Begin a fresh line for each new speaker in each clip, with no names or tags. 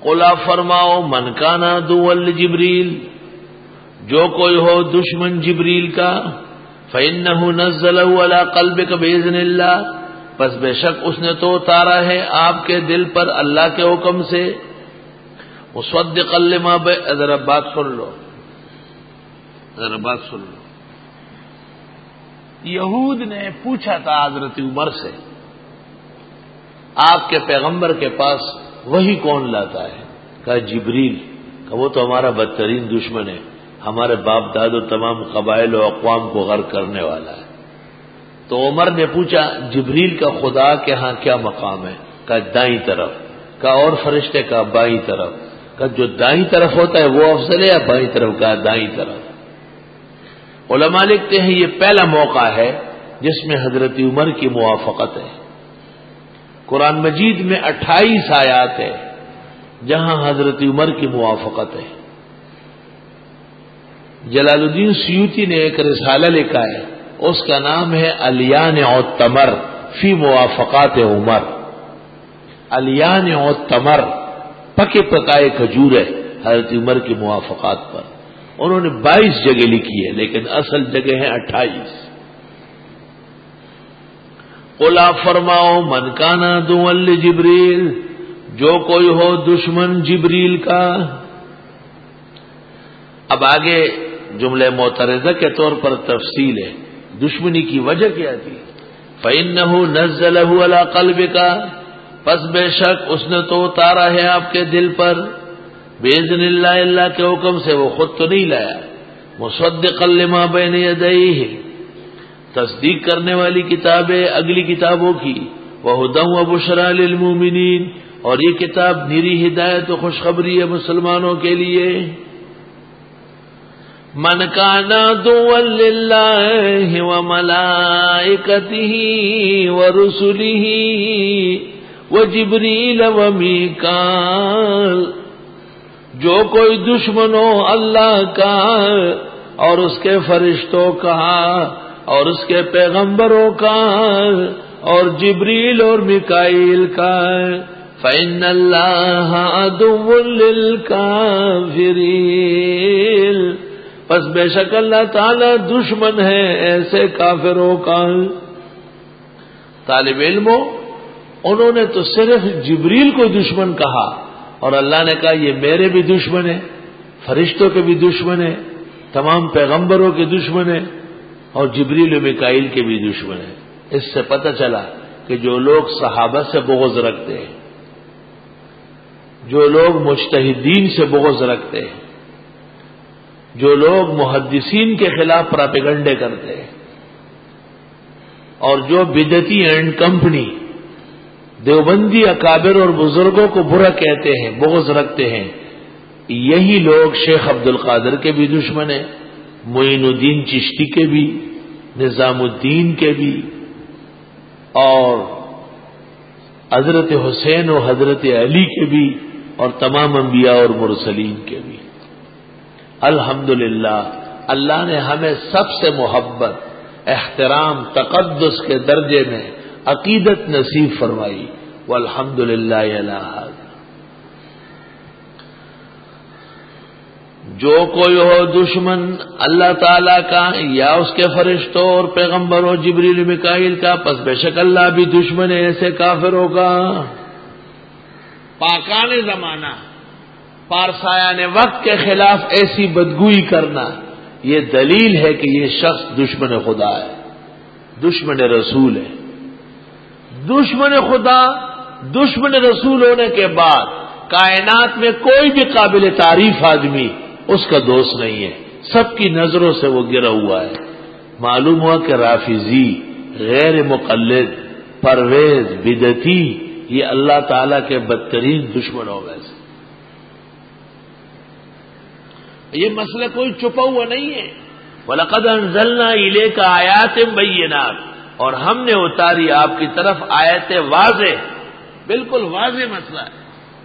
قل آپ فرماؤ من کان عدوا لجبریل، جو کوئی ہو دشمن جبریل کا، فإنه نزله على قلبك بإذن اللہ، پس بے شک اس نے تو اتارا ہے آپ کے دل پر اللہ کے حکم سے، مصدقا لما ذرا بات سن لو، یہود نے پوچھا تھا حضرت عمر سے، آپ کے پیغمبر کے پاس وہی کون لاتا ہے؟ کہا جبریل۔ کہ وہ تو ہمارا بدترین دشمن ہے، ہمارے باپ دادو تمام قبائل و اقوام کو غرق کرنے والا ہے۔ تو عمر نے پوچھا جبریل کا خدا کے ہاں کیا مقام ہے؟ کہا دائیں طرف۔ کہا اور فرشتے؟ کا بائیں طرف۔ کہا جو دائیں طرف ہوتا ہے وہ افضل ہے یا بائیں طرف؟ کہا دائیں طرف۔ علماء لکھتے ہیں یہ پہلا موقع ہے جس میں حضرت عمر کی موافقت ہے۔ قرآن مجید میں 28 آیات ہے جہاں حضرت عمر کی موافقت ہے۔ جلال الدین سیوطی نے ایک رسالہ لکھا ہے، اس کا نام ہے الیانع التمر فی موافقات عمر۔ الیانع التمر پکے پکائے کھجور ہے حضرت عمر کی موافقات پر۔ انہوں نے 22 جگہ لکھی ہے لیکن اصل جگہ ہے 28۔ قل آپ فرماؤ من کان عدوا لجبریل، جو کوئی ہو دشمن جبریل کا۔ اب آگے جملہ معترضہ کے طور پر تفصیل ہے، دشمنی کی وجہ کیا تھی؟ فَإِنَّهُ نَزَّلَهُ عَلَى قَلْبِكَ، پس بے شک اس نے تو اتارا ہے آپ کے دل پر، بِإِذْنِ اللہ، اللہ کے حکم سے، وہ خود تو نہیں لایا، مصدقا لما بین یدیہ، تصدیق کرنے والی کتابیں اگلی کتابوں کی، وہدی وبشریٰ للمؤمنین، اور یہ کتاب نیری ہدایت و خوشخبری ہے مسلمانوں کے لیے۔ من کان عدوا للہ وملائکتہ ورسلہ وجبریل ومیکال، جو کوئی دشمن ہو اللہ کا اور اس کے فرشتوں کا اور اس کے پیغمبروں کا اور جبریل اور میکائیل کا، فإن اللہ عدو للکافرین، پس بے شک اللہ تعالی دشمن ہے ایسے کافروں کا۔ طالب علموں، انہوں نے تو صرف جبریل کو دشمن کہا اور اللہ نے کہا یہ میرے بھی دشمن ہے، فرشتوں کے بھی دشمن ہے، تمام پیغمبروں کے دشمن ہے اور جبریل و میکائیل کے بھی دشمن ہے۔ اس سے پتہ چلا کہ جو لوگ صحابہ سے بغض رکھتے ہیں، جو لوگ مجتہدین سے بغض رکھتے ہیں، جو لوگ محدثین کے خلاف پراپیگنڈے کرتے ہیں، اور جو بدعتی اینڈ کمپنی دیوبندی اکابر اور بزرگوں کو برا کہتے ہیں، بغض رکھتے ہیں، یہی لوگ شیخ عبد القادر کے بھی دشمن ہیں، معین الدین چشتی کے بھی، نظام الدین کے بھی، اور حضرت حسین و حضرت علی کے بھی، اور تمام انبیاء اور مرسلین کے بھی۔ الحمدللہ اللہ نے ہمیں سب سے محبت، احترام، تقدس کے درجے میں عقیدت نصیب فرمائی، والحمدللہ علی ھذا۔ جو کوئی ہو دشمن اللہ تعالی کا یا اس کے فرشتوں اور پیغمبروں جبریل میکائیل کا، پس بے شک اللہ بھی دشمن ہے ایسے کافروں کا۔ پاکان زمانہ، پارسایان وقت کے خلاف ایسی بدگوئی کرنا، یہ دلیل ہے کہ یہ شخص دشمن خدا ہے، دشمن رسول ہے۔ دشمن خدا، دشمن رسول ہونے کے بعد کائنات میں کوئی بھی قابل تعریف آدمی اس کا دوست نہیں ہے، سب کی نظروں سے وہ گرا ہوا ہے۔ معلوم ہوا کہ رافضی، غیر مقلد، پرویز، بدعتی، یہ اللہ تعالی کے بدترین دشمنوں میں سے۔ یہ مسئلہ کوئی چھپا ہوا نہیں ہے۔ وَلَقَدْ أَنزَلْنَا إِلَيْكَ آيَاتٍ بَيِّنَاتٍ، اور ہم نے اتاری آپ کی طرف آیتیں واضح، بالکل واضح مسئلہ ہے۔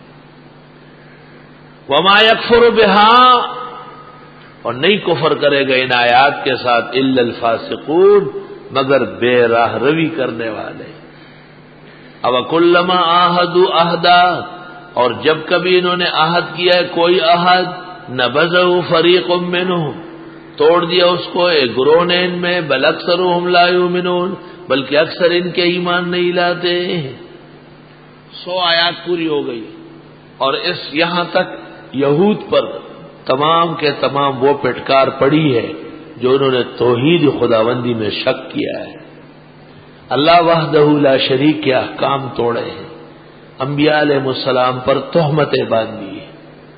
وَمَا يَكْفُرُ بِهَا، اور نہیں کفر کرے گا ان آیات کے ساتھ إِلَّا الْفَاسِقُونَ، مگر بے راہ روی کرنے والے۔ أَوَكُلَّمَا عَاهَدُوا عَهْدًا، اور جب کبھی انہوں نے عہد کیا ہے کوئی عہد، نبذہ فریق منہم، توڑ دیا اس کو ایک گروہ نے ان میں، بل اکثرهم لا یؤمنون، بلکہ اکثر ان کے ایمان نہیں لاتے۔ 100 آیات پوری ہو گئی، اور یہاں تک یہود پر تمام کے تمام وہ پٹکار پڑی ہے جو انہوں نے توحید خداوندی میں شک کیا ہے، اللہ وحدہ لا شریک کے احکام توڑے ہیں، انبیاء علیہ السلام پر تہمتیں باندھی ہیں۔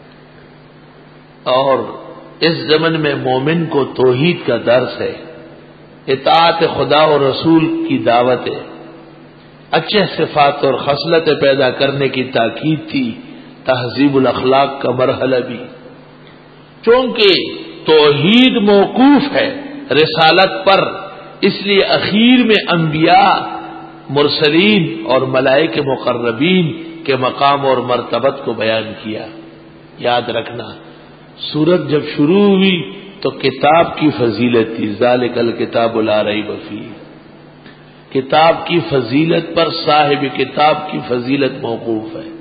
اور اس زمن میں مومن کو توحید کا درس ہے، اطاعت خدا اور رسول کی دعوت ہے، اچھے صفات اور خصلتیں پیدا کرنے کی تاکید تھی، تہذیب الاخلاق کا مرحلہ بھی، چونکہ توحید موقوف ہے رسالت پر، اس لیے اخیر میں انبیاء، مرسلین اور ملائکہ مقربین کے مقام اور مرتبت کو بیان کیا۔ یاد رکھنا سورت جب شروع ہوئی تو کتاب کی فضیلت تھی، ذالک الکتاب لا ریب فیہ، کتاب کی فضیلت پر صاحب کتاب کی فضیلت موقوف ہے۔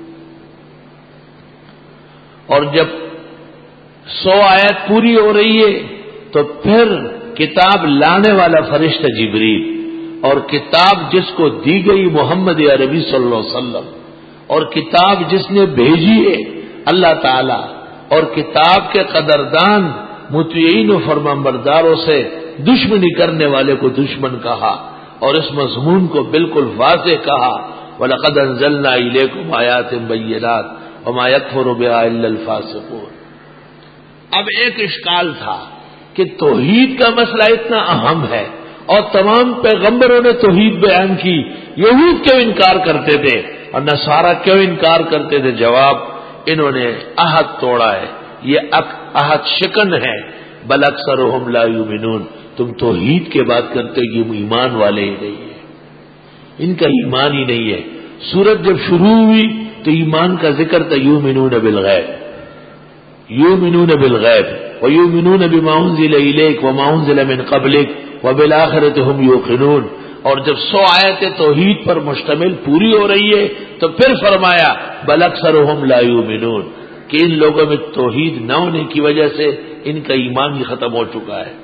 اور جب 100 آیت پوری ہو رہی ہے تو پھر کتاب لانے والا فرشتہ جبریل، اور کتاب جس کو دی گئی محمد عربی صلی اللہ علیہ وسلم، اور کتاب جس نے بھیجی ہے اللہ تعالی، اور کتاب کے قدردان مطیعین و فرمانبرداروں سے دشمنی کرنے والے کو دشمن کہا، اور اس مضمون کو بالکل واضح کہا، وَلَقَدْ أَنزَلْنَا إِلَيْكُمْ آيَاتٍ بَيِّنَاتٍ وَمَا يَكْفُرُ بِهَا إِلَّا الْفَاسِقُونَ۔ اب ایک اشکال تھا کہ توحید کا مسئلہ اتنا اہم ہے اور تمام پیغمبروں نے توحید بیان کی، یہود کیوں انکار کرتے تھے اور نصارہ کیوں انکار کرتے تھے؟ جواب، انہوں نے عہد توڑا ہے، یہ عہد شکن ہے، بل اکثرهم لا یؤمنون، تم توحید کی بات کرتے ہو، یہ ایمان والے ہی نہیں ہیں، ان کا ایمان ہی نہیں ہے۔ سورت جب شروع ہوئی تو ایمان کا ذکر تھا، یؤمنون بالغیب، یؤمنون بالغیب ویؤمنون بما انزل الیک وما انزل من قبلک وبالآخرۃ هم یوقنون، اور جب 100 آیتیں توحید پر مشتمل پوری ہو رہی ہے تو پھر فرمایا بل اکثرهم لا یؤمنون، کہ ان لوگوں میں توحید نہ ہونے کی وجہ سے ان کا ایمان ہی ختم ہو چکا ہے۔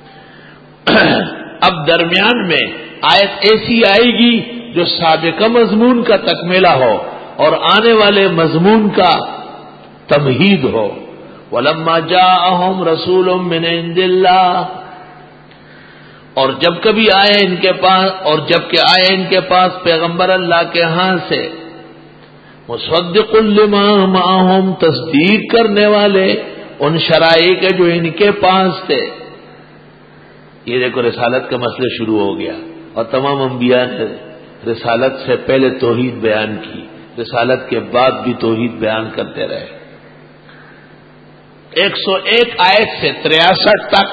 اب درمیان میں آیت ایسی آئے گی جو سابقہ مضمون کا تکملہ ہو اور آنے والے مضمون کا تمہید ہو۔ وَلَمَّا جَاءَهُمْ رَسُولٌ مِّنْ عِندِ اللَّهِ، اور جب کبھی آئے ان کے پاس، اور جب کہ آئے ان کے پاس پیغمبر اللہ کے ہاں سے، مصدق لما معهم، تصدیق کرنے والے ان شرائع کے جو ان کے پاس تھے۔ یہ دیکھو رسالت کا مسئلہ شروع ہو گیا، اور تمام انبیاء نے رسالت سے پہلے توحید بیان کی، رسالت کے بعد بھی توحید بیان کرتے رہے۔ 101 آیت سے 63 تک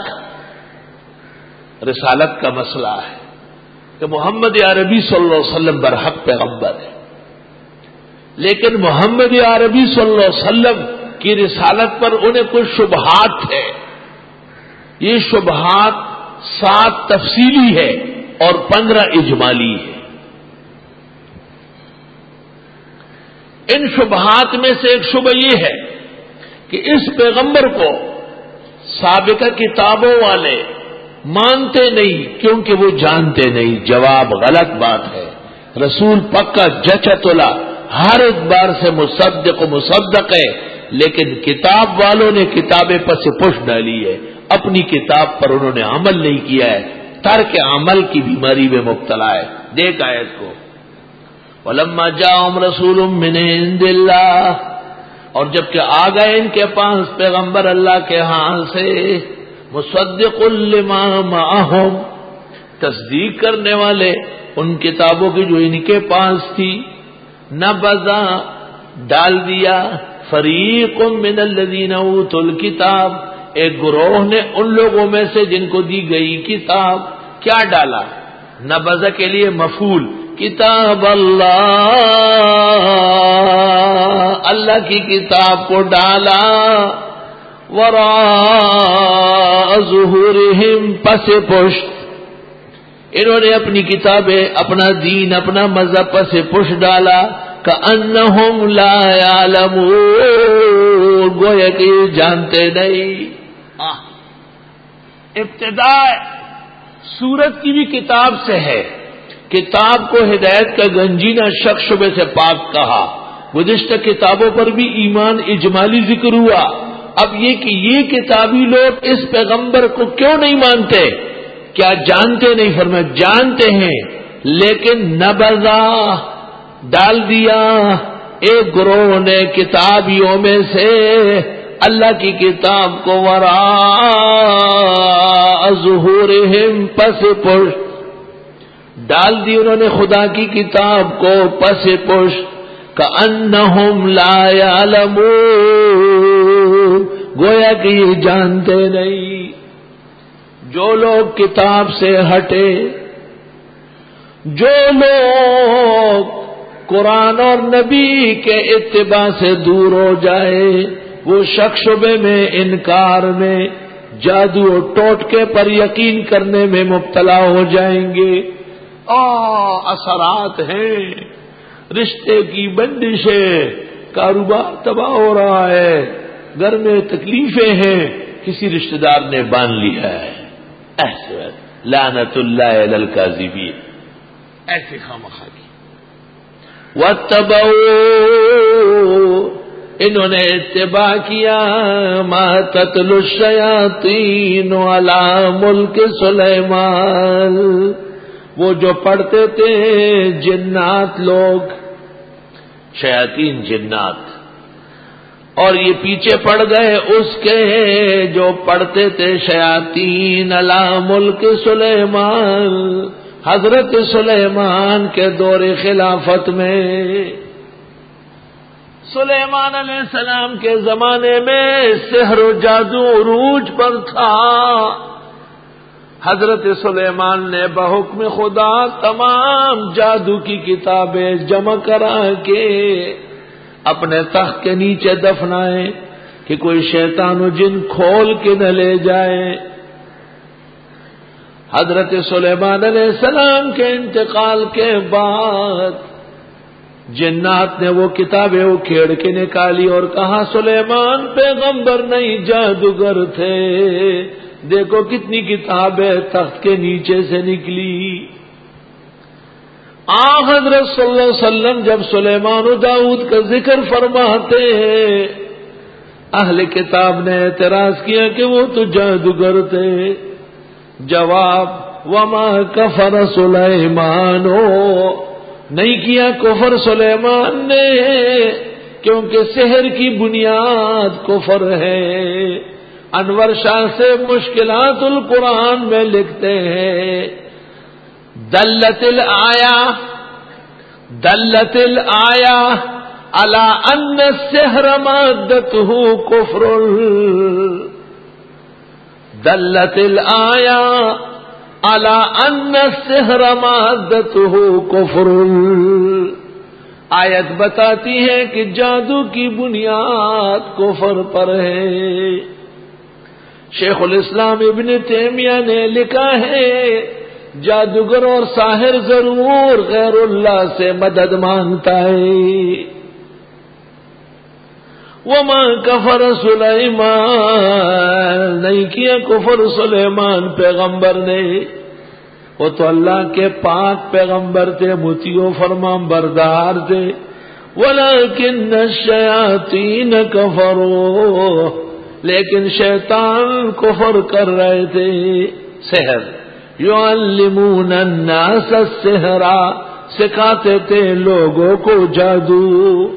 رسالت کا مسئلہ ہے کہ محمد عربی صلی اللہ علیہ وسلم برحق پیغمبر ہے، لیکن محمد عربی صلی اللہ علیہ وسلم کی رسالت پر انہیں کچھ شبہات تھے۔ یہ شبہات 7 تفصیلی ہے اور 15 اجمالی ہے۔ ان شبہات میں سے ایک شبہ یہ ہے کہ اس پیغمبر کو سابقہ کتابوں والے مانتے نہیں کیونکہ وہ جانتے نہیں۔ جواب، غلط بات ہے، رسول پکا جچا تلا ہر ایک بار سے مصدق و مصدق ہے، لیکن کتاب والوں نے کتابیں پس پش ڈالی ہے، اپنی کتاب پر انہوں نے عمل نہیں کیا ہے، ترک عمل کی بیماری میں مبتلا ہے۔ دیکھ آیت کو، وَلَمَّا جَاءَهُمْ رَسُولٌ مِّنْ عِندِ اللَّهِ، اور جب کہ آ گئے ان کے پاس پیغمبر اللہ کے ہاں سے، مصدق لما معہم، تصدیق کرنے والے ان کتابوں کی جو ان کے پاس تھی، نبذا، ڈال دیا، فریق من الذین اوتوا الکتاب، ایک گروہ نے ان لوگوں میں سے جن کو دی گئی کتاب، کیا ڈالا؟ نبذا کے لیے مفعول، کتاب اللہ، اللہ کی کتاب کو ڈالا، وراء ظہورہم، پس پشت، انہوں نے اپنی کتابیں، اپنا دین، اپنا مذہب پس پشت ڈالا، کأنہم لا یعلمون، گویا کہ یہ جانتے نہیں۔ ابتدا سورت کی بھی کتاب سے ہے، کتاب کو ہدایت کا گنجینہ شک شبے سے پاک کہا، گزشتہ کتابوں پر بھی ایمان اجمالی ذکر ہوا۔ اب یہ کہ یہ کتابی لوگ اس پیغمبر کو کیوں نہیں مانتے؟ کیا جانتے نہیں؟ فرمایا جانتے ہیں، لیکن نبذا ڈال دیا ایک گروہ نے کتابیوں میں سے اللہ کی کتاب کو وراء ظہورہم، پس پشت ڈال دی انہوں نے خدا کی کتاب کو پس پشت، کأنہم لا یعلمون، گویا کہ یہ جانتے نہیں۔ جو لوگ کتاب سے ہٹے، جو لوگ قرآن اور نبی کے اتباع سے دور ہو جائے، وہ شک شبے میں، انکار میں، جادو و ٹوٹکے پر یقین کرنے میں مبتلا ہو جائیں گے۔ اثرات ہیں، رشتے کی بندشیں، کاروبار تباہ ہو رہا ہے، گھر میں تکلیفیں ہیں، کسی رشتہ دار نے باندھ لیا ہے، ایسے لعنت اللہ علی الکاذبین، ایسے خامخواہ کی۔ واتبعوا، انہوں نے اتباع کیا، ما تتلو الشیاطین علی ملک سلیمان، وہ جو پڑھتے تھے جنات لوگ، شیاطین جنات، اور یہ پیچھے پڑ گئے اس کے جو پڑھتے تھے شیاطین علی ملک سلیمان، حضرت سلیمان کے دور خلافت میں، سلیمان علیہ السلام کے زمانے میں سحر و جادو عروج پر تھا۔ حضرت سلیمان نے بحکم خدا تمام جادو کی کتابیں جمع کرا کے اپنے تخت کے نیچے دفنائے کہ کوئی شیطان و جن کھول کے نہ لے جائے۔ حضرت سلیمان علیہ السلام کے انتقال کے بعد جنات نے وہ کتابیں اکھیڑ کے نکالی اور کہا سلیمان پیغمبر نہیں جادوگر تھے، دیکھو کتنی کتابیں تخت کے نیچے سے نکلی۔ حضرت صلی اللہ علیہ وسلم جب سلیمان و داؤد کا ذکر فرماتے ہیں، اہل کتاب نے اعتراض کیا کہ وہ تو جادوگر تھے۔ جواب، وما کفر سلیمان، نہیں کیا کفر سلیمان نے، کیونکہ سحر کی بنیاد کفر ہے۔ انور شاہ سے مشکلات القرآن میں لکھتے ہیں، دلت الآیا علی ان السحر مادته کفر، دلت الآیا علی ان السحر مادته کفر، آیت بتاتی ہے کہ جادو کی بنیاد کفر پر ہے۔ شیخ الاسلام ابن تیمیہ نے لکھا ہے جادوگر اور ساحر ضرور غیر اللہ سے مدد مانگتا ہے۔ وما کفر سلیمان، نہیں کیا کفر سلیمان پیغمبر نے، وہ تو اللہ کے پاک پیغمبر تھے، مطیع و فرمان بردار تھے۔ ولکن الشیاطین کفروا، لیکن شیطان کفر کر رہے تھے۔ سحر، یعلمون الناس السحر، سکھاتے تھے لوگوں کو جادو۔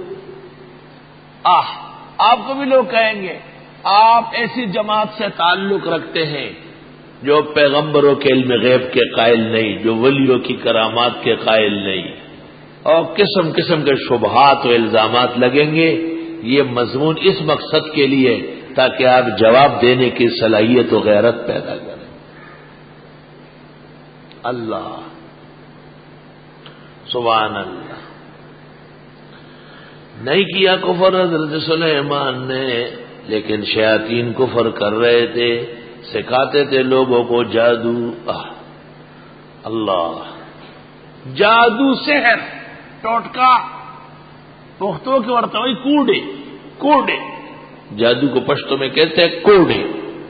آپ کو بھی لوگ کہیں گے آپ ایسی جماعت سے تعلق رکھتے ہیں جو پیغمبروں کے علم غیب کے قائل نہیں، جو ولیوں کی کرامات کے قائل نہیں، اور قسم قسم کے شبہات و الزامات لگیں گے۔ یہ مضمون اس مقصد کے لیے تاکہ آپ جواب دینے کی صلاحیت و غیرت پیدا کریں۔ اللہ، سبحان اللہ۔ نہیں کیا کفر حضرت سلیمان نے، لیکن شیاطین کفر کر رہے تھے، سکھاتے تھے لوگوں کو جادو۔ اللہ، جادو، سحر، ٹوٹکا پختوں کے ورتوئی کوڑے کوڑے جادو کو پشتوں میں کہتے ہیں کوڑے.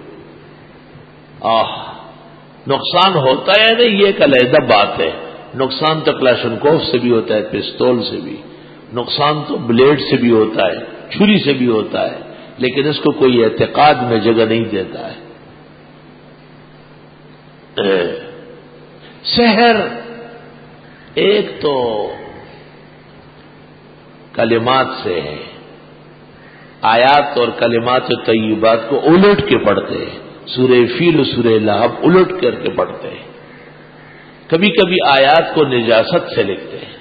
نقصان ہوتا ہے نہیں یہ ایک علیحدہ بات ہے. نقصان تو کلاشنکوف سے بھی ہوتا ہے, پستول سے بھی, نقصان تو بلیڈ سے بھی ہوتا ہے, چھری سے بھی ہوتا ہے, لیکن اس کو کوئی اعتقاد میں جگہ نہیں دیتا ہے. سحر ایک تو کلمات سے ہے, آیات اور کلمات طیبات کو الٹ کے پڑھتے ہیں. سورہ فیل و سورہ لہب الٹ کر کے پڑھتے ہیں. کبھی کبھی آیات کو نجاست سے لکھتے ہیں.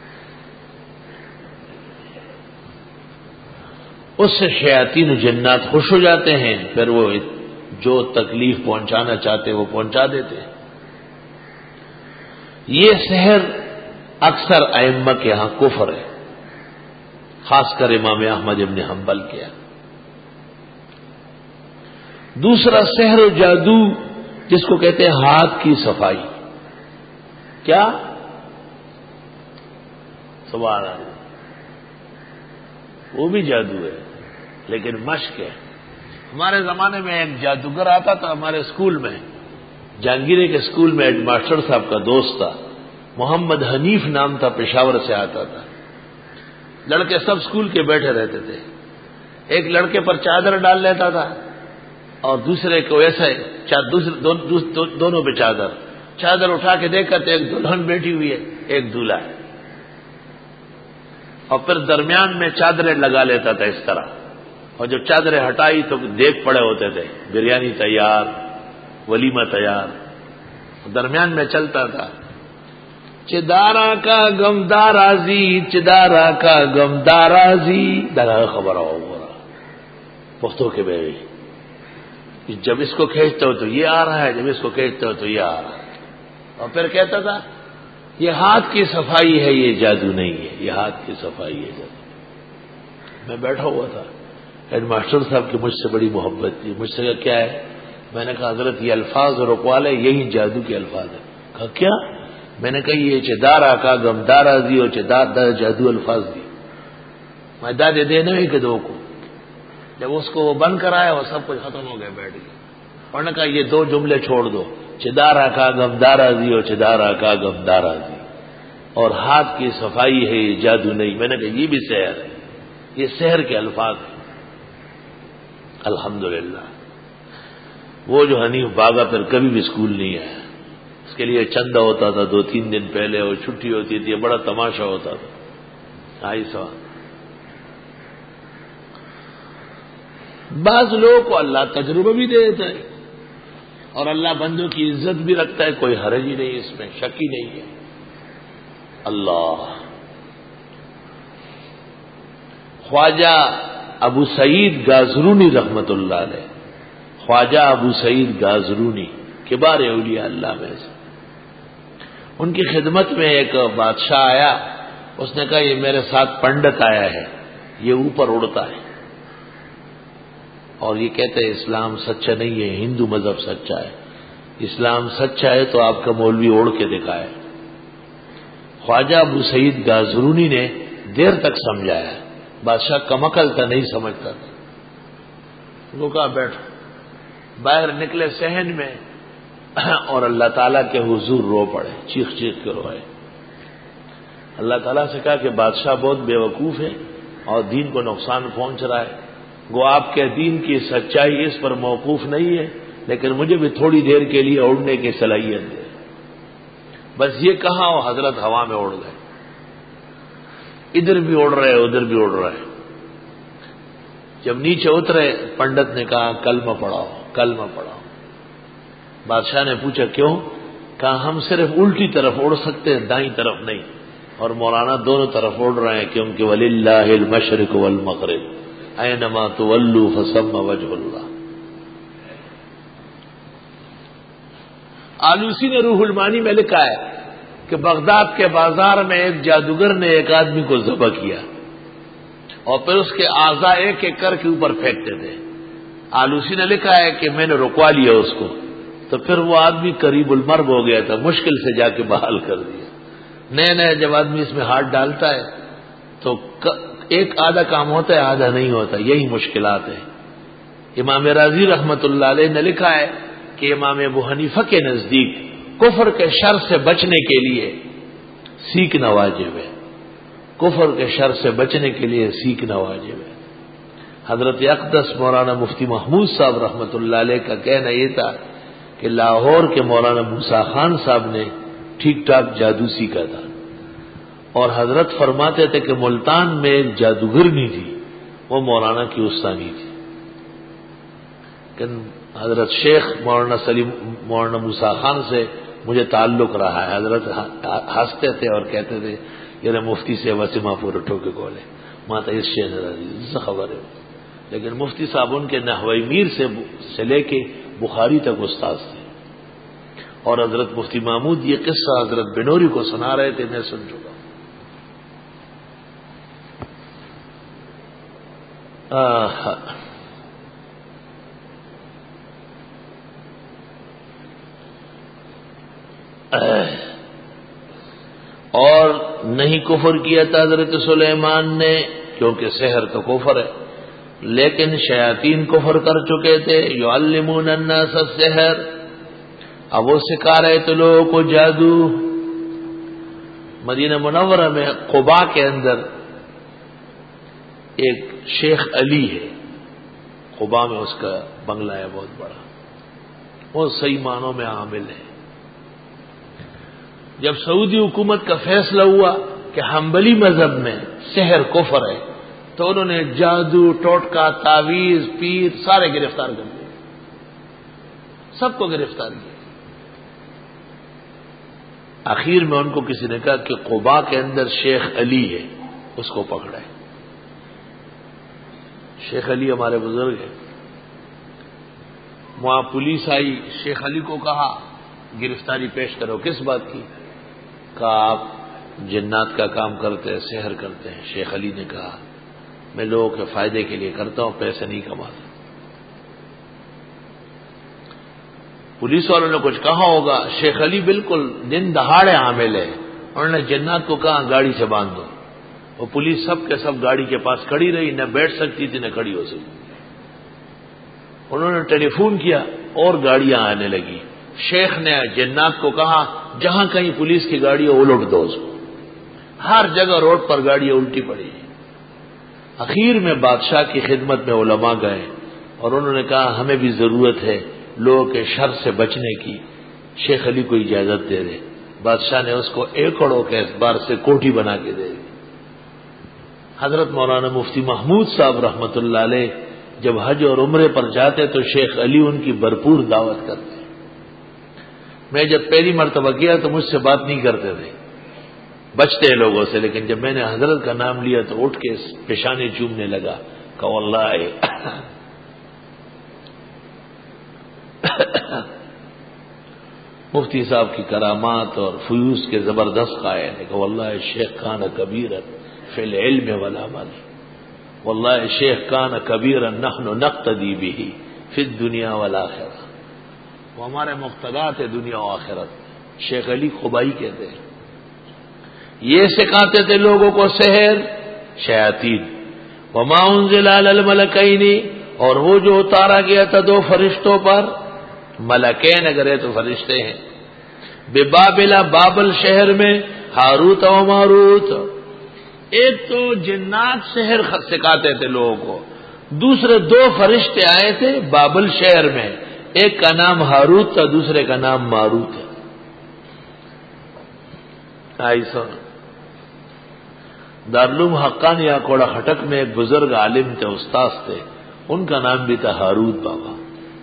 اس سے شیاطین و جنات خوش ہو جاتے ہیں, پھر وہ جو تکلیف پہنچانا چاہتے وہ پہنچا دیتے ہیں. یہ سحر اکثر ائمہ کے ہاں کفر ہے, خاص کر امام احمد ابن حنبل کے ہاں. دوسرا سحر و جادو جس کو کہتے ہیں ہاتھ کی صفائی. کیا سبحان اللہ, وہ بھی جادو ہے لیکن مشق ہے. ہمارے زمانے میں ایک جادوگر آتا تھا ہمارے اسکول میں, جہانگیرے کے اسکول میں ہیڈ ماسٹر صاحب کا دوست تھا, محمد حنیف نام تھا, پشاور سے آتا تھا. لڑکے سب اسکول کے بیٹھے رہتے تھے. ایک لڑکے پر چادر ڈال لیتا تھا اور دوسرے کو ایسے دونوں پہ چادر اٹھا کے دیکھا تو ایک دلہن بیٹھی ہوئی ہے, ایک دولہا ہے, اور پھر درمیان میں چادریں لگا لیتا تھا اس طرح, اور جب چادریں ہٹائی تو دیکھ پڑے ہوتے تھے, بریانی تیار, ولیمہ تیار. درمیان میں چلتا تھا چدارا کا غم دارازی, چدارا کا غم دارازی, درا خبر ہو گورا پختوں کے بیوی. جب اس کو کھینچتے ہو تو یہ آ رہا ہے, جب اس کو کھینچتے ہو تو یہ آ رہا ہے. اور پھر کہتا تھا یہ ہاتھ کی صفائی ہے, یہ جادو نہیں ہے, یہ ہاتھ کی صفائی ہے جادو. میں بیٹھا ہوا تھا, ہیڈ ماسٹر صاحب کی مجھ سے بڑی محبت تھی. مجھ سے کہا کیا ہے؟ میں نے کہا حضرت یہ الفاظ اور اقوال ہے, یہی جادو کے الفاظ ہیں. کہا کیا؟ میں نے کہا یہ چدارا کا غمدارا دی اور چدار جادو الفاظ دی. میں دادے دینے ہی کہ دو کو جب اس کو وہ بند کرایا وہ سب کچھ ختم ہو گیا, بیٹھ گیا. اور نے کہا یہ دو جملے چھوڑ دو, چدارا کا غمدارا دی اور چدارا کا غمدارا دی, اور ہاتھ کی صفائی ہے, یہ جادو نہیں. میں نے کہا یہ بھی سحر ہے, یہ سحر کے الفاظ ہیں. الحمدللہ وہ جو حنیف باغا پھر کبھی بھی اسکول نہیں آیا. اس کے لیے چندہ ہوتا تھا 2-3 دن پہلے, اور چھٹی ہوتی تھی, بڑا تماشا ہوتا تھا. آئی سوال بعض لوگوں کو اللہ تجربہ بھی دے دیتا ہے, اور اللہ بندوں کی عزت بھی رکھتا ہے, کوئی حرج ہی نہیں, اس میں شک ہی نہیں ہے. اللہ خواجہ ابو سعید گازرونی رحمت اللہ علیہ, خواجہ ابو سعید گازرونی کبار اولیاء اللہ میں سے, ان کی خدمت میں ایک بادشاہ آیا. اس نے کہا یہ میرے ساتھ پنڈت آیا ہے, یہ اوپر اڑتا ہے, اور یہ کہتے ہیں اسلام سچا نہیں ہے, ہندو مذہب سچا ہے. اسلام سچا ہے تو آپ کا مولوی اڑ کے دکھائے. خواجہ ابو سعید گازرونی نے دیر تک سمجھایا, بادشاہ کمکل تھا, نہیں سمجھتا تھا. وہ کہا بیٹھو. باہر نکلے صحن میں اور اللہ تعالیٰ کے حضور رو پڑے, چیخ چیخ کے روئے. اللہ تعالیٰ سے کہا کہ بادشاہ بہت بے وقوف ہے اور دین کو نقصان پہنچ رہا ہے. وہ آپ کے دین کی سچائی اس پر موقوف نہیں ہے, لیکن مجھے بھی تھوڑی دیر کے لیے اڑنے کی صلاحیت دے. بس یہ کہا اور حضرت ہوا میں اڑ گئے, ادھر بھی اڑ رہے ادھر بھی اڑ رہے. جب نیچے اترے پنڈت نے کہا کلمہ پڑھاؤ, کلمہ پڑھاؤ. بادشاہ نے پوچھا کیوں؟ کہا ہم صرف الٹی طرف اڑ سکتے ہیں, دائیں طرف نہیں, اور مولانا دونوں طرف اڑ رہے ہیں, کیونکہ وَلِلَّهِ الْمَشْرِقُ وَالْمَغْرِبُ اَيْنَمَا تُوَلُّوا فَثَمَّ وَجْهُ اللَّهِ. آلوسی نے روح المانی میں لکھا ہے کہ بغداد کے بازار میں ایک جادوگر نے ایک آدمی کو ذبح کیا اور پھر اس کے اعضاء ایک ایک کر کے اوپر پھینکتے تھے. آلوسی نے لکھا ہے کہ میں نے رکوا لیا اس کو, تو پھر وہ آدمی قریب المرگ ہو گیا تھا, مشکل سے جا کے بحال کر دیا. نئے نئے جب آدمی اس میں ہاتھ ڈالتا ہے تو ایک آدھا کام ہوتا ہے آدھا نہیں ہوتا، یہی مشکلات ہیں۔ امام رازی رحمت اللہ علیہ نے لکھا ہے کہ امام ابو حنیفہ کے نزدیک کفر کے شر سے بچنے کے لیے سیکھنا واجب ہے، کفر کے شر سے بچنے کے لیے سیکھنا واجب ہے۔ حضرت اقدس مولانا مفتی محمود صاحب رحمت اللہ علیہ کا کہنا یہ تھا کہ لاہور کے مولانا موسیٰ خان صاحب نے ٹھیک ٹھاک جادو سیکھا تھا، اور حضرت فرماتے تھے کہ ملتان میں ایک جادوگرنی تھی، وہ مولانا کی استانی تھی۔ حضرت شیخ مولانا موسیٰ خان سے مجھے تعلق رہا ہے، حضرت ہنستے تھے اور کہتے تھے یہ مفتی سے وسیمہ پور اٹھو کے کولے ماتا اس سے خبر ہے، لیکن مفتی صاحب ان کے نحوی میر سے لے کے بخاری تک استاد تھے، اور حضرت مفتی محمود یہ قصہ حضرت بنوری کو سنا رہے تھے، میں سن چکا ہوں۔ اور نہیں کفر کیا تھا حضرت سلیمان نے، کیونکہ سحر تو کفر ہے، لیکن شیاطین کفر کر چکے تھے۔ یعلمون الناس السحر، اب وہ سکھا رہے تھے لوگوں کو جادو۔ مدینہ منورہ میں قباء کے اندر ایک شیخ علی ہے، قباء میں اس کا بنگلہ ہے بہت بڑا، وہ صحیح معنوں میں عامل ہے۔ جب سعودی حکومت کا فیصلہ ہوا کہ حنبلی مذہب میں سحر کفر ہے، تو انہوں نے جادو، ٹوٹکا، تعویذ، پیر سارے گرفتار کر دیے، سب کو گرفتار کیا۔ آخر میں ان کو کسی نے کہا کہ قباء کے اندر شیخ علی ہے، اس کو پکڑے۔ شیخ علی ہمارے بزرگ ہیں، وہاں پولیس آئی، شیخ علی کو کہا گرفتاری پیش کرو، کس بات کی؟ کہا آپ جنات کا کام کرتے ہیں، سحر کرتے ہیں۔ شیخ علی نے کہا میں لوگوں کے فائدے کے لیے کرتا ہوں، پیسے نہیں کماتا۔ پولیس والوں نے کچھ کہا ہوگا، شیخ علی بالکل دن دہاڑے عامل ہے، انہوں نے جنات کو کہا گاڑی سے باندھ دو، وہ پولیس سب کے سب گاڑی کے پاس کھڑی رہی، نہ بیٹھ سکتی تھی نہ کھڑی ہو سکتی۔ انہوں نے ٹیلی فون کیا اور گاڑیاں آنے لگی۔ شیخ نے جنات کو کہا جہاں کہیں پولیس کی گاڑی ہو الٹ دو اس کو، ہر جگہ روڈ پر گاڑیاں الٹی پڑی۔ اخیر میں بادشاہ کی خدمت میں علماء گئے اور انہوں نے کہا ہمیں بھی ضرورت ہے لوگوں کے شر سے بچنے کی، شیخ علی کو اجازت دے دے۔ بادشاہ نے اس کو ایکڑوں کے اعتبار سے کوٹھی بنا کے دے دی۔ حضرت مولانا مفتی محمود صاحب رحمت اللہ علیہ جب حج اور عمرے پر جاتے تو شیخ علی ان کی بھرپور دعوت کرتے۔ میں جب پہلی مرتبہ گیا تو مجھ سے بات نہیں کرتے تھے، بچتے ہیں لوگوں سے، لیکن جب میں نے حضرت کا نام لیا تو اٹھ کے پیشانی چومنے لگا کہ واللہ مفتی صاحب کی کرامات اور فیوز کے زبردست قائل ہے کہ واللہ شیخ کان کبیرا فی العلم والعمل، واللہ شیخ کان کبیرا نحن نقتدی به فی الدنیا والآخرہ، وہ ہمارے مقتدات ہے دنیا و آخرت۔ شیخ علی قبائی کہتے ہیں، یہ سکھاتے تھے لوگوں کو سحر شیاطین۔ وما انزل علی الملکین، اور وہ جو اتارا گیا تھا دو فرشتوں پر، ملکین اگر ہے تو فرشتے ہیں، ببابل بابل شہر میں، ہاروت و ماروت۔ ایک تو جنات سحر سکھاتے تھے لوگوں کو، دوسرے دو فرشتے آئے تھے بابل شہر میں، ایک کا نام ہاروت تھا دوسرے کا نام ماروت ہے۔ ایسا دارالعلوم حقانیہ کوڑا ہٹک میں ایک بزرگ عالم تھے، استاذ تھے، ان کا نام بھی تھا ہاروت بابا۔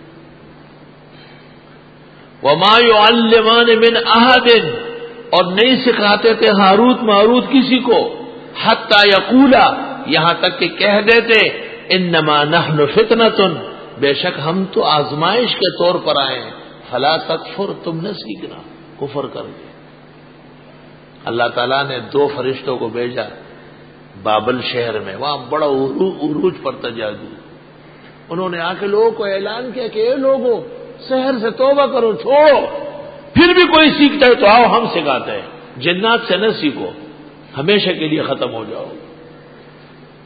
وما يعلمان من احد، اور نہیں سکھاتے تھے ہاروت ماروت کسی کو، حتی یقولا، یہاں تک کہ کہہ دیتے انما نحن فتنۃ، بے شک ہم تو آزمائش کے طور پر آئے ہیں، فلا تکفر، تم نہ سیکھنا کفر کر کے۔ اللہ تعالیٰ نے دو فرشتوں کو بھیجا بابل شہر میں، وہاں بڑا عروج پر تھا جادو۔ انہوں نے آ کے لوگوں کو اعلان کیا کہ اے لوگوں سحر سے توبہ کرو، چھوڑو، پھر بھی کوئی سیکھتا ہے تو آؤ ہم سکھاتے ہیں، جنات سے نہ سیکھو، ہمیشہ کے لیے ختم ہو جاؤ۔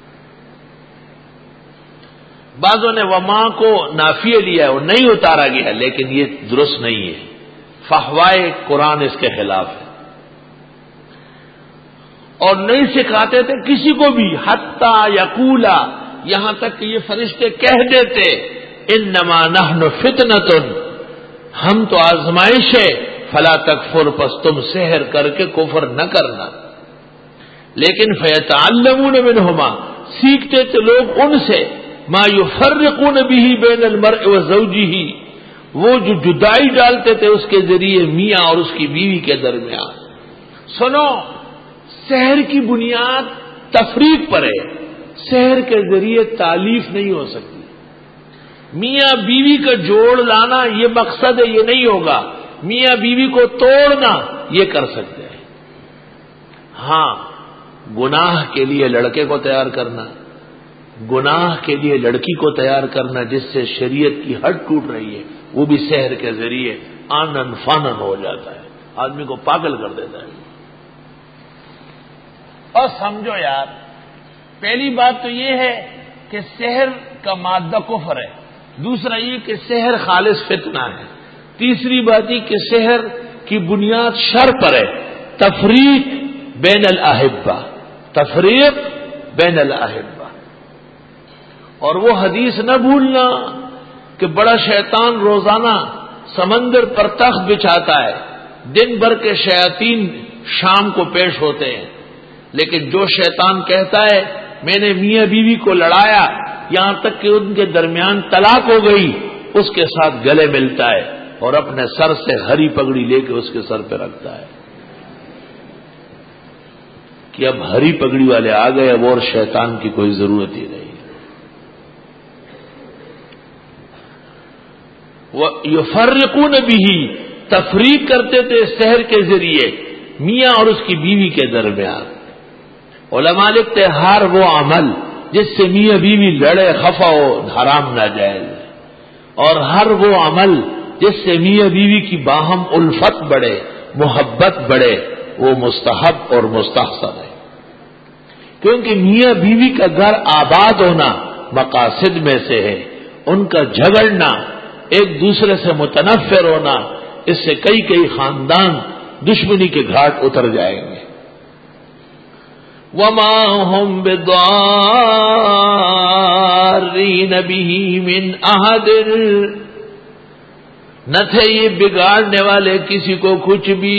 بعضوں نے وما کو نافیہ لیا ہے، وہ نہیں اتارا گیا ہے، لیکن یہ درست نہیں ہے، فحوائے قرآن اس کے خلاف ہے، اور نہیں سکھاتے تھے کسی کو بھی، حتی یقولا، یہاں تک کہ یہ فرشتے کہہ دیتے انما نحن فتنۃ، ہم تو آزمائش ہے، فلا تکفر، پس تم سحر کر کے کفر نہ کرنا، لیکن فیتعلمون منہما، سیکھتے تھے لوگ ان سے، ما یفرقون به بین المرء وزوجہ، وہ جو جدائی ڈالتے تھے اس کے ذریعے میاں اور اس کی بیوی کے درمیان۔ سنو، سحر کی بنیاد تفریق پر ہے، سحر کے ذریعے تالیف نہیں ہو سکتی، میاں بیوی کا جوڑ لانا یہ مقصد ہے، یہ نہیں ہوگا، میاں بیوی کو توڑنا یہ کر سکتے ہیں۔ ہاں، گناہ کے لیے لڑکے کو تیار کرنا، گناہ کے لیے لڑکی کو تیار کرنا جس سے شریعت کی حد ٹوٹ رہی ہے، وہ بھی سحر کے ذریعے آنن فانن ہو جاتا ہے، آدمی کو پاگل کر دیتا ہے۔ اور سمجھو یار، پہلی بات تو یہ ہے کہ سحر کا مادہ کفر ہے، دوسرا یہ کہ سحر خالص فتنہ ہے، تیسری بات یہ کہ سحر کی بنیاد شر پر ہے، تفریق بین الاحبہ، تفریق بین الاحبہ۔ اور وہ حدیث نہ بھولنا کہ بڑا شیطان روزانہ سمندر پر تخت بچھاتا ہے، دن بھر کے شیاطین شام کو پیش ہوتے ہیں، لیکن جو شیطان کہتا ہے میں نے میاں بیوی کو لڑایا یہاں تک کہ ان کے درمیان طلاق ہو گئی، اس کے ساتھ گلے ملتا ہے اور اپنے سر سے ہری پگڑی لے کے اس کے سر پہ رکھتا ہے کہ اب ہری پگڑی والے آ گئے، اب اور شیطان کی کوئی ضرورت ہی نہیں۔ یفرقون به، تفریق کرتے تھے سحر کے ذریعے میاں اور اس کی بیوی کے درمیان۔ علماء لکھتے ہر وہ عمل جس سے میاں بیوی لڑے خفا ہو حرام ناجائز، اور ہر وہ عمل جس سے میاں بیوی کی باہم الفت بڑھے، محبت بڑھے، وہ مستحب اور مستحسن ہے، کیونکہ میاں بیوی کا گھر آباد ہونا مقاصد میں سے ہے، ان کا جھگڑنا، ایک دوسرے سے متنفر ہونا، اس سے کئی کئی خاندان دشمنی کے گھاٹ اتر جائیں گے۔ وما هم بضارین به من احد، نہ تھے یہ بگاڑنے والے کسی کو کچھ بھی،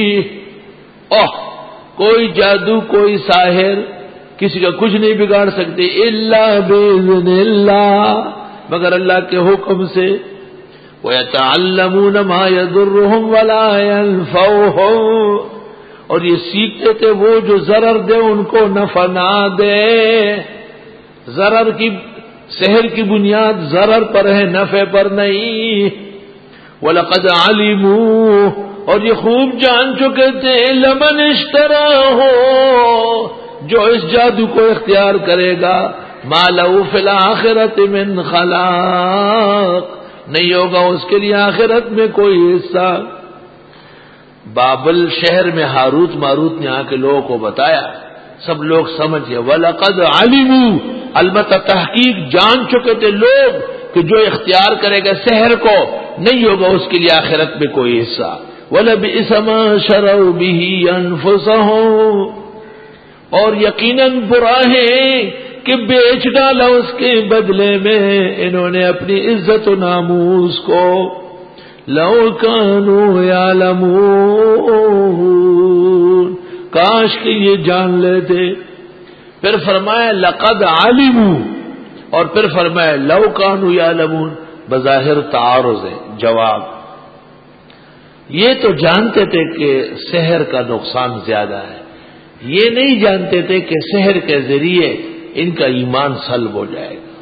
کوئی جادو کوئی ساحر کسی کا کچھ نہیں بگاڑ سکتے، الا باذن اللہ، مگر اللہ کے حکم سے۔ وَيَتَعَلَّمُونَ مَا يَضُرُّهُمْ وَلَا يَنفَعُهُمْ، اور یہ سیکھتے تھے وہ جو ضرر دے ان کو نفع نہ دے، ضرر کی سحر کی بنیاد ضرر پر ہے، نفع پر نہیں۔ وَلَقَدْ عَلِمُوا، اور یہ خوب جان چکے تھے، لَمَنِ اشْتَرَاهُ، جو اس جادو کو اختیار کرے گا، مَا لَهُ فِي الْآخِرَةِ مِنْ خَلَاقٍ، نہیں ہوگا اس کے لیے آخرت میں کوئی حصہ۔ بابل شہر میں ہاروت ماروت نے آ کے لوگوں کو بتایا، سب لوگ سمجھ گئے، وَلَقَدْ عَلِمُوا، البتہ تحقیق جان چکے تھے لوگ کہ جو اختیار کرے گا سحر کو نہیں ہوگا اس کے لیے آخرت میں کوئی حصہ۔ وَلَبِئْسَ مَا شَرَوْا بِهِ أَنفُسَهُمْ، اور یقیناً برا ہے کہ بیچ ڈالا اس کے بدلے میں انہوں نے اپنی عزت و ناموس کو۔ لو کانوا یعلمون، کاش کہ یہ جان لیتے۔ پھر فرمایا لقد علموا، اور پھر فرمایا لو کانوا یعلمون، بظاہر تعارض ہے، جواب۔ یہ تو جانتے تھے کہ سحر کا نقصان زیادہ ہے، یہ نہیں جانتے تھے کہ سحر کے ذریعے ان کا ایمان سلب ہو جائے گا۔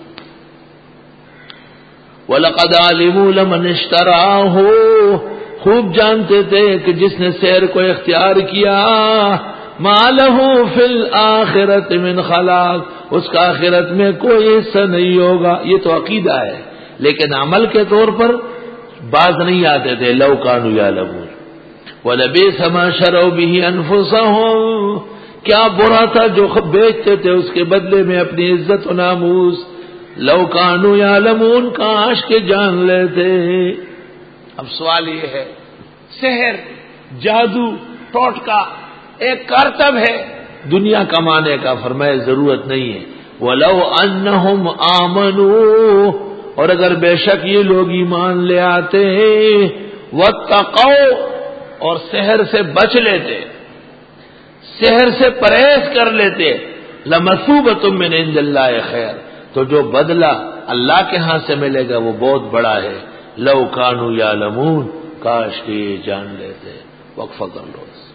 وَلَقَدْ عَلِمُوا لَمَنِ اشْتَرَاهُ، خوب جانتے تھے کہ جس نے سحر کو اختیار کیا، مَا لَهُ فِي الْآخِرَةِ مِنْ خَلَاقٍ، اس کا آخرت میں کوئی حصہ نہیں ہوگا۔ یہ تو عقیدہ ہے، لیکن عمل کے طور پر باز نہیں آتے تھے۔ لَوْ كَانُوا يَعْلَمُونَ وَلَبِئْسَ مَا شَرَوْا بِهِ أَنفُسَهُمْ، کیا برا تھا جو بیچتے تھے اس کے بدلے میں اپنی عزت و ناموس۔ لو کانوا یعلمون، کاش کے جان لیتے۔ اب سوال یہ ہے، سحر، جادو، ٹوٹکا ایک کرتب ہے دنیا کمانے کا، فرمایا ضرورت نہیں ہے۔ وَلَوْ أَنَّهُمْ آمَنُوا، اور اگر بے شک یہ لوگ ایمان لے آتے وَاتَّقَوْا، اور سحر سے بچ لیتے، سحر سے پرہیز کر لیتے، لَمَثُوبَةٌ مِّنْ عِندِ اللَّهِ خَيْرٌ، تو جو بدلہ اللہ کے ہاں سے ملے گا وہ بہت بڑا ہے۔ لَوْ كَانُوا يَعْلَمُونَ، کاش کہ یہ جان لیتے۔ وقفہ کر لو۔